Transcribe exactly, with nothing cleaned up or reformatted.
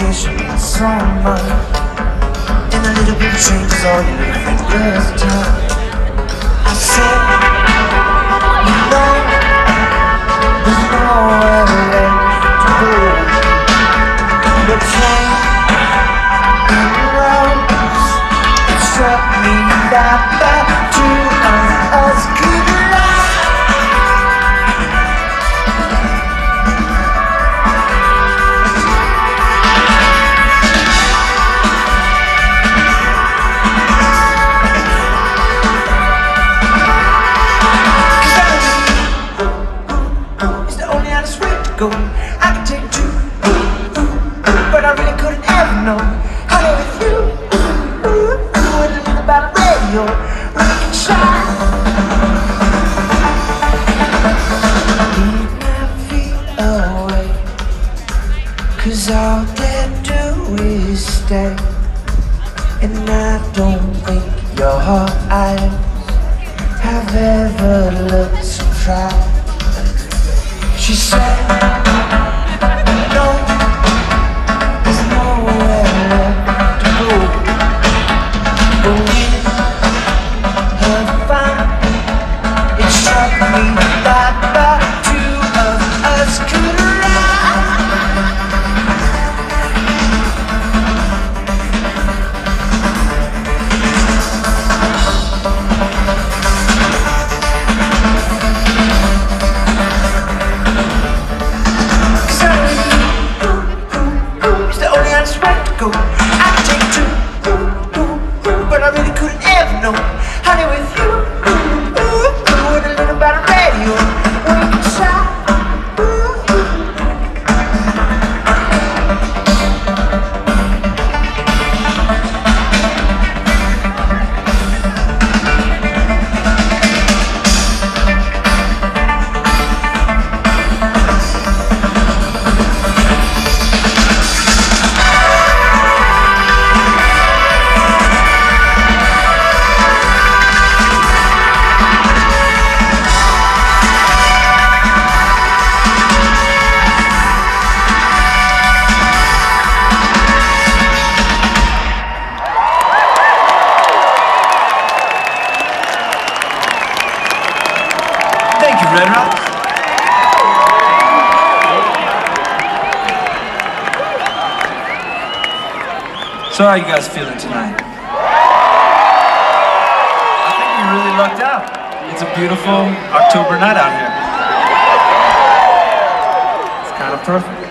competition in summer. And a little bit of change is all your little fingers touch. I said, you know, there's nowhere left to go. The train and roads, it struck me that the two of us could ride. It's the only honest way to go. I could take two, but I really couldn't ever know how to with you. What is it about a radio? We can shine. Leave my feet away, 'cause all they do is stay. And I don't think your eyes have ever looked so tried. She said, no, there's nowhere left to go. But with her fine, it struck me that the two of us could ride. Go. I could take two, but I really couldn't ever know how to with you. With a little about a radio, we can shine. Thank you, Red Rocks. So how are you guys feeling tonight? I think we really lucked out. It's a beautiful October night out here. It's kind of perfect.